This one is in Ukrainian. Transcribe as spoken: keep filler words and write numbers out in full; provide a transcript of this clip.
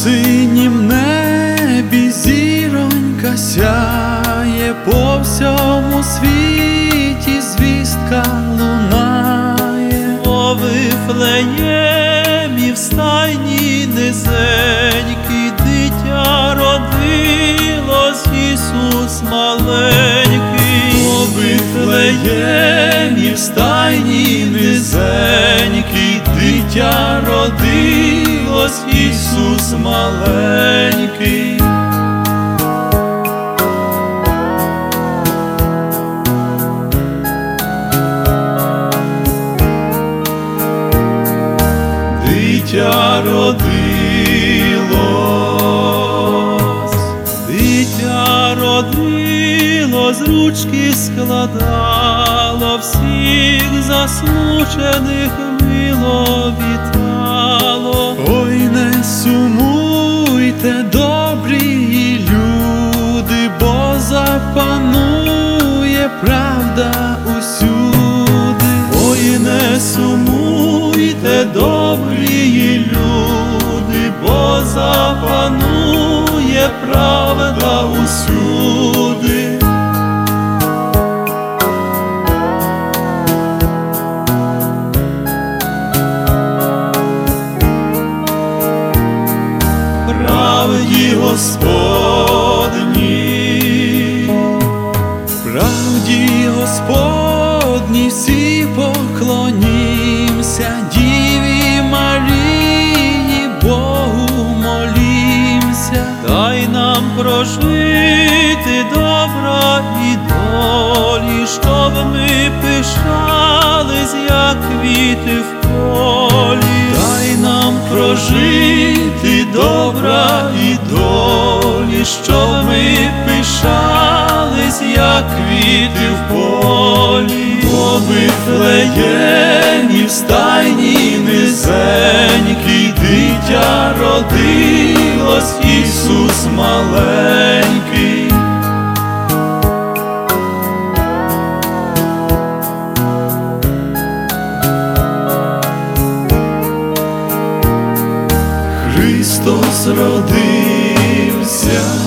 синім небі зіронька сяє, по всьому світі звістка лунає. О Вифлеємі в стайні низенькій дитя родилось, Ісус маленький. О Вифлеємі в стайні низенькій дитя родилось, Ісус маленький. Дитя родилось, Дитя родилось, ручки складало, всіх засмучених мило вітало. ой, не сумуйте, добрі люди, бо запанує правда усюди. Ой, не сумуйте, добрі люди, бо запанує правда усюди. Правді Господній, Правді Господній всі поклонімся, Діві Марії, Богу молімся. дай нам прожити добра і долі, щоб ми пишались, як квіти в полі. Дай нам прожити добра і долі, щоб ми пишались, як квіти в полі. О Вифлеємі в стайні низенькій дитя родилось, Ісус маленький. Христос родився.